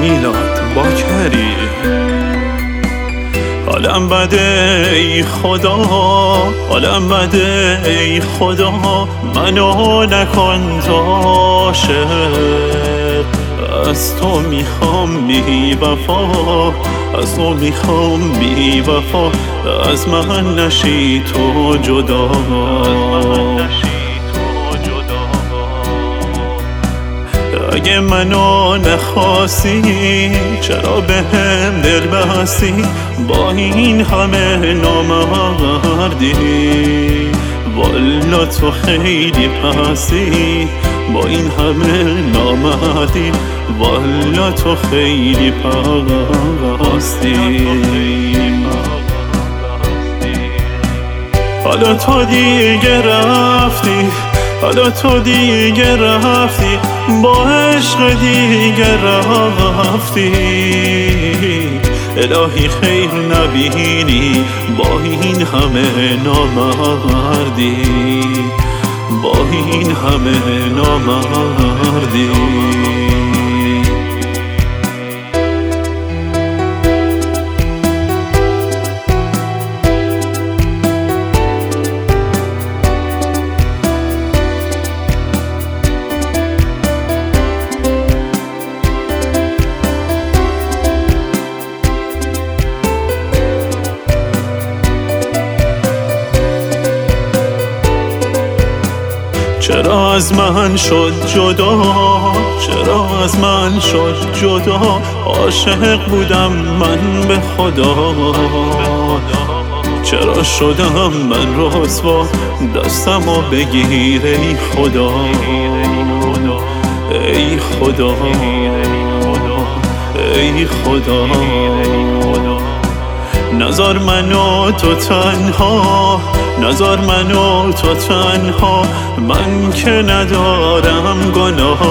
میلاد باکری. حالم بده ای خدا، حالم بده ای خدا، منو نکن تا عاشق. از تو میخوام بی وفا، از تو میخوام بی وفا، از من نشی تو جدا. اگه منو نخواستی چرا بهم دل بستی؟ با این همه نامردی والا تو خیلی پستی. با این همه نامردی والا تو خیلی پستی. حالا تو دیگه رفتی، حالا تو دیگه رفتی، با عشق دیگه رفتی. الهی خیر نبینی با این همه نامردی، با این همه نامردی. چرا از من شد جدا، چرا از من شد جدا؟ عاشق بودم من به خدا. چرا شدم من رسوا؟ دستمو بگیر ای خدا، ای خدا، ای خدا. نذار منو تو تنها، نذار منو تو تنها، من که ندارم گناه.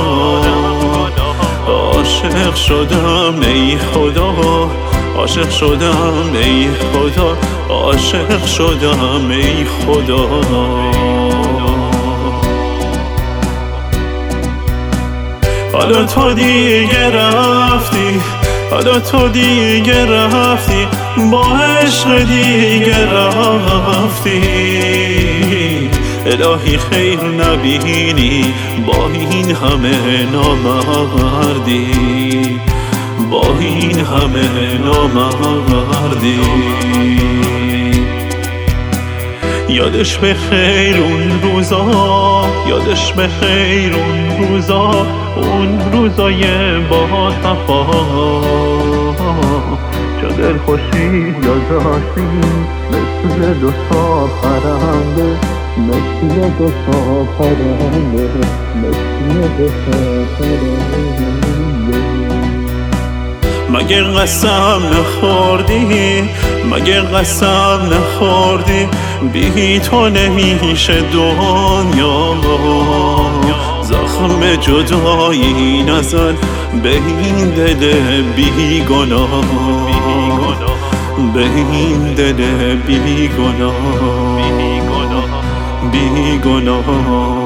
عاشق شدم ای خدا، عاشق شدم ای خدا، عاشق شدم ای خدا. حالا تو دیگه رفتی، حالا تو دیگه رفتی، با عشق دیگه رفتی. الهی خیر نبینی با این همه نامردی، با این همه نامردی. یادش به خیر اون روزا، یادش به خیر اون روزا، اون روزای با صفا. چه دل خوشی داشتی مثل دو تا پرنده، مثل دو تا پرنده، مثل دو تا پرنده. مگه قسم نخوردی، مگه قسم نخوردی؟ بی تو نمیشه دنیا. زخم جدایی نزن به این دل بیگناه، به این دل بیگناه، بیگناه.